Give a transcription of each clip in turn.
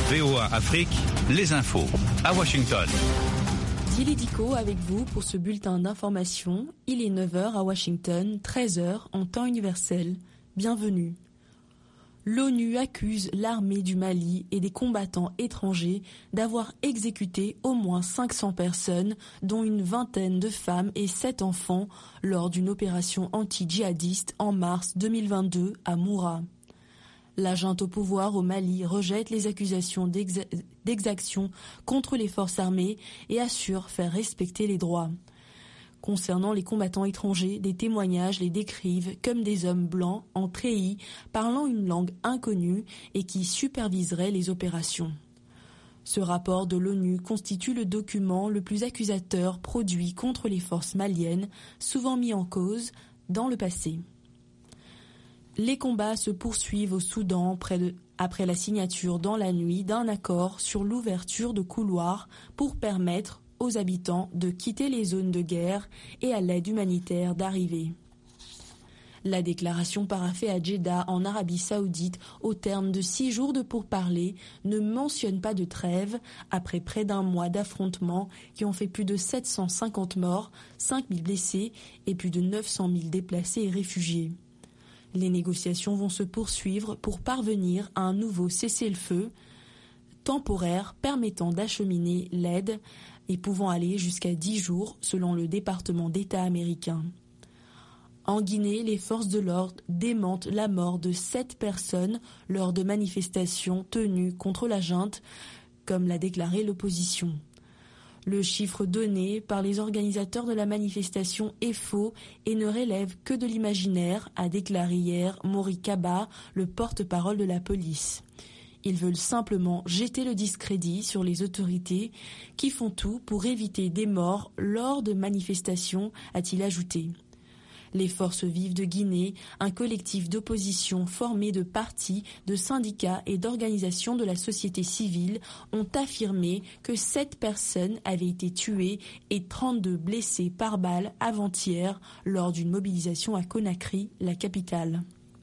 VOA Afrique, les infos à Washington. Dili Diko avec vous pour ce bulletin d'information. Il est 9h à Washington, 13h en temps universel. Bienvenue. L'ONU accuse l'armée du Mali et des combattants étrangers d'avoir exécuté au moins 500 personnes, dont une vingtaine de femmes et 7 enfants, lors d'une opération anti-djihadiste en mars 2022 à Moura. La junte au pouvoir au Mali rejette les accusations d'exaction contre les forces armées et assure faire respecter les droits. Concernant les combattants étrangers, des témoignages les décrivent comme des hommes blancs en treillis parlant une langue inconnue et qui superviseraient les opérations. Ce rapport de l'ONU constitue le document le plus accusateur produit contre les forces maliennes, souvent mis en cause dans le passé. Les combats se poursuivent au Soudan après la signature dans la nuit d'un accord sur l'ouverture de couloirs pour permettre aux habitants de quitter les zones de guerre et à l'aide humanitaire d'arriver. La déclaration paraphée à Jeddah en Arabie Saoudite au terme de 6 jours de pourparlers ne mentionne pas de trêve après près d'un mois d'affrontements qui ont fait plus de 750 morts, 5000 blessés et plus de 900 000 déplacés et réfugiés. Les négociations vont se poursuivre pour parvenir à un nouveau cessez-le-feu temporaire permettant d'acheminer l'aide et pouvant aller jusqu'à 10 jours selon le département d'État américain. En Guinée, les forces de l'ordre démentent la mort de 7 personnes lors de manifestations tenues contre la junte, comme l'a déclaré l'opposition. Le chiffre donné par les organisateurs de la manifestation est faux et ne relève que de l'imaginaire, a déclaré hier Maury Kaba, le porte-parole de la police. Ils veulent simplement jeter le discrédit sur les autorités qui font tout pour éviter des morts lors de manifestations, a-t-il ajouté. Les Forces vives de Guinée, un collectif d'opposition formé de partis, de syndicats et d'organisations de la société civile, ont affirmé que 7 personnes avaient été tuées et 32 blessées par balle avant-hier lors d'une mobilisation à Conakry, la capitale.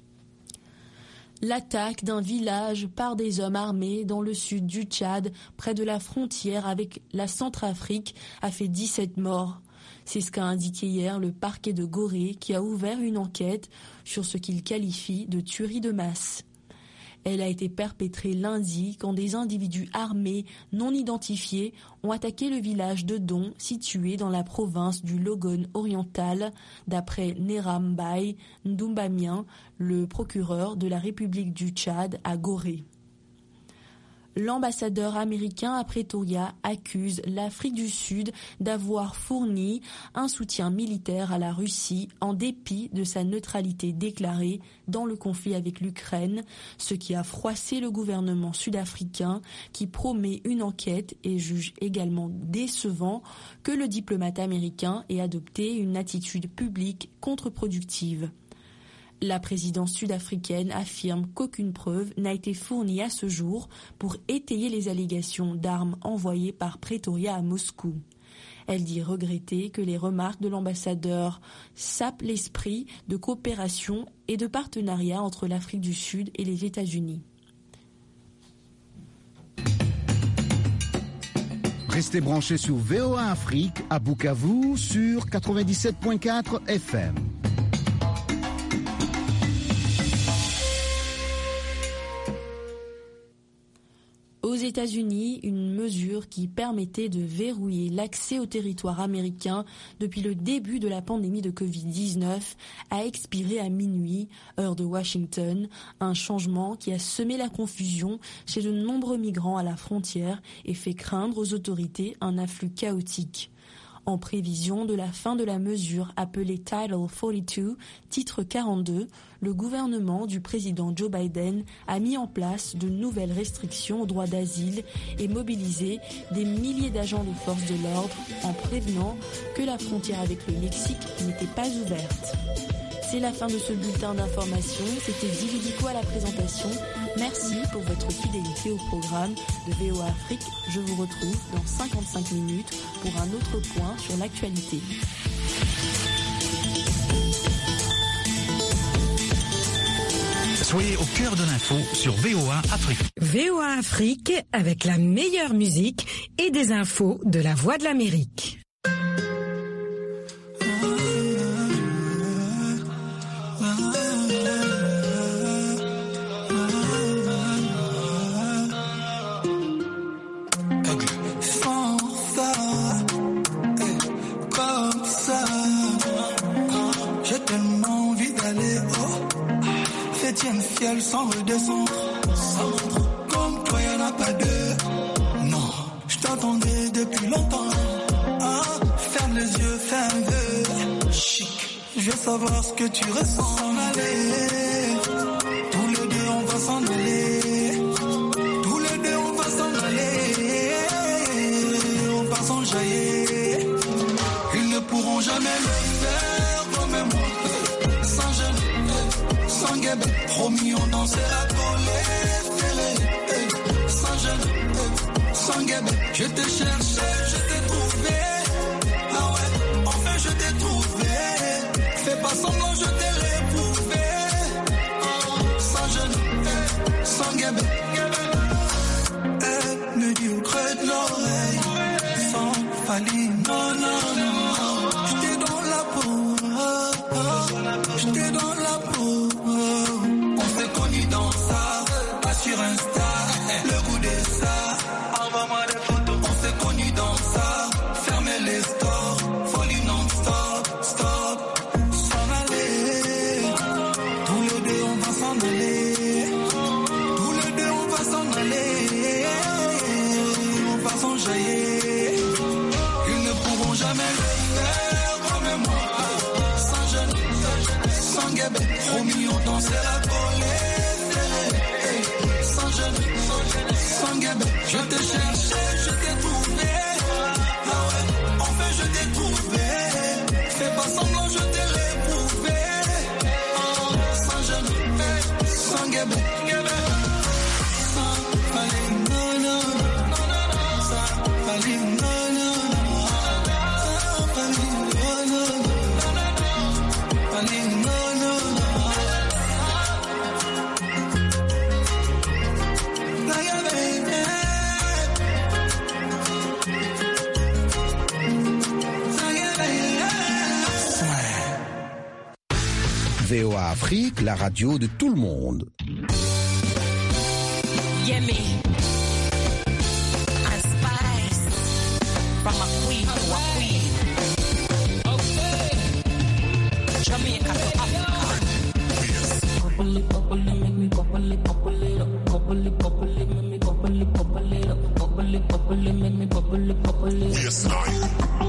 L'attaque d'un village par des hommes armés dans le sud du Tchad, près de la frontière avec la Centrafrique, a fait 17 morts. C'est ce qu'a indiqué hier le parquet de Gorée qui a ouvert une enquête sur ce qu'il qualifie de tuerie de masse. Elle a été perpétrée lundi quand des individus armés non identifiés ont attaqué le village de Don situé dans la province du Logone oriental, d'après Neram Bay Ndumbamien, le procureur de la République du Tchad à Gorée. L'ambassadeur américain à Pretoria accuse l'Afrique du Sud d'avoir fourni un soutien militaire à la Russie en dépit de sa neutralité déclarée dans le conflit avec l'Ukraine, ce qui a froissé le gouvernement sud-africain qui promet une enquête et juge également décevant que le diplomate américain ait adopté une attitude publique contre-productive. La présidence sud-africaine affirme qu'aucune preuve n'a été fournie à ce jour pour étayer les allégations d'armes envoyées par Pretoria à Moscou. Elle dit regretter que les remarques de l'ambassadeur sapent l'esprit de coopération et de partenariat entre l'Afrique du Sud et les États-Unis. Restez branchés sur VOA Afrique à Bukavu sur 97.4 FM. Aux États-Unis, une mesure qui permettait de verrouiller l'accès au territoire américain depuis le début de la pandémie de Covid-19 a expiré à minuit, heure de Washington, un changement qui a semé la confusion chez de nombreux migrants à la frontière et fait craindre aux autorités un afflux chaotique. En prévision de la fin de la mesure appelée Title 42, titre 42, le gouvernement du président Joe Biden a mis en place de nouvelles restrictions au droit d'asile et mobilisé des milliers d'agents des forces de l'ordre en prévenant que la frontière avec le Mexique n'était pas ouverte. C'est la fin de ce bulletin d'information. C'était Dili Diko à la présentation. Merci pour votre fidélité au programme de VOA Afrique. Je vous retrouve dans 55 minutes pour un autre point sur l'actualité. Soyez au cœur de l'info sur VOA Afrique. VOA Afrique avec la meilleure musique et des infos de la Voix de l'Amérique. Fiel sans redescendre, comme toi y'en a pas deux. Non, je t'attendais depuis longtemps. Ah, ferme les yeux, fais un vœu. Chic, je veux savoir ce que tu ressens. S'en aller, tous les deux on va s'en aller. Tous les deux on va s'en aller. On va s'enjailler. Ils ne pourront jamais le faire comme moi. Sans gêne, sans guébé. Promis, on dansera collé, sans gêne, sans guébé. Je t'ai cherché, je t'ai trouvé. Ah ouais, enfin je t'ai trouvé. Fais pas semblant, je t'ai réprouvé. Sans gêne, sans guébé. Elle me dit au creux de l'oreille, sans falir, non, non, non. J'étais dans la peau, j'étais dans la peau. Dans ça, pas sur Insta, le goût de ça, envoie-moi des photos. On s'est connus dans ça, fermez les stores, folie non-stop, stop, s'en aller. Tous les deux on va s'en aller, tous les deux on va s'en aller, on va s'enjailler. Ils ne pourront jamais le faire comme moi, sans gêne, sans guébé. Promis on dansera collé. Je t'ai cherché, je t'ai trouvé. Ah ouais, enfin je t'ai trouvé. Fais pas semblant, je t'ai réprouvé. Sans gêne, sans guébé. Sans falir, non, non, non, sans falir, non, non, sans falir, non, non, falir, non, non. VOA Afrique, la radio de tout le monde. Yemi and Spice, from a queen to a queen. Okay. Jamaica to Africa. Bubble it, make me bubble it up. Bubble it, make me bubble it up. Bubble it, make me bubble it. Yes, alright.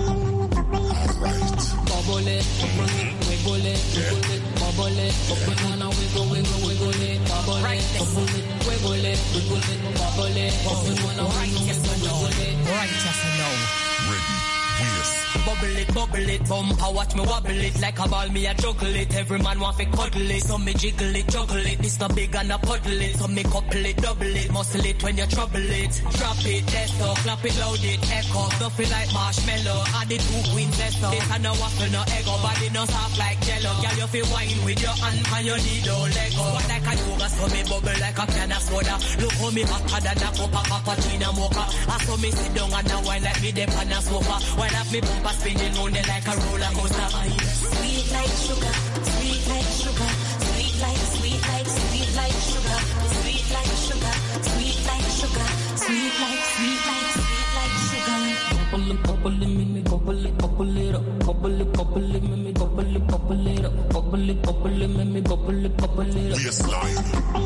Bubble it, wiggle it, wiggle it. Bubble it, wanna wiggle it, bubble it, wiggle it, bubble it, wanna wiggle it, right, yes or no? Ready, yes. Bubble it, bumper, watch me wobble it like a ball, me a juggle it. Every man want to cuddle it, so me jiggle it, juggle it. This not big and a puddle it, so me couple it, double it, muscle it when you trouble it. Drop it, test up, clap it, loud it, echo. Don't feel like marshmallow, add the 2 queens, test up. This a no waffle, no egg, body no soft like jello. Girl, you feel wine with your hand and you need no leg. Squat like a yoga, so me bubble like a can of soda. Look how me hotter than a cup of cappuccino mocha. I saw me sit down and a wine like me dip on a sofa. While have me bumper spinning on it like a roller coaster. Sweet like sugar, sweet like sugar, sweet like sugar, sweet like sugar, sweet like sugar, sweet like sugar. Bubble it, make me bubble it up. Bubble it, make me bubble it up. Bubble it, make me bubble it up. Yes, lion.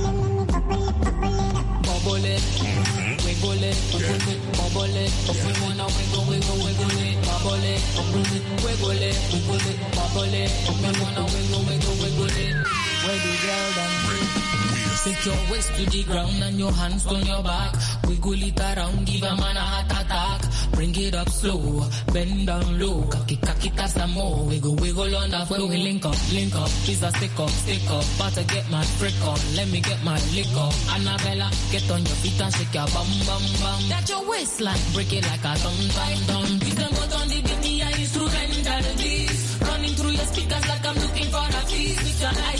Bubble it, wiggle it, bubble it. If we wanna wiggle it, bubble it, wiggle it, bubble it. If we wanna wiggle it. Where the girl done? Take your waist to the ground and your hands on your back. Wiggle it around, give a man a heart attack. Bring it up slow, bend down low. Kaka some more. Wiggle on the floor. We link up. Please stick up. About to get my freak on. Let me get my lick up. Annabella, get on your feet and shake your bum. That your waistline, break it like a thumb. You can go down the beat, I instrumental beats. Running through your speakers like I'm looking for a piece. With your eyes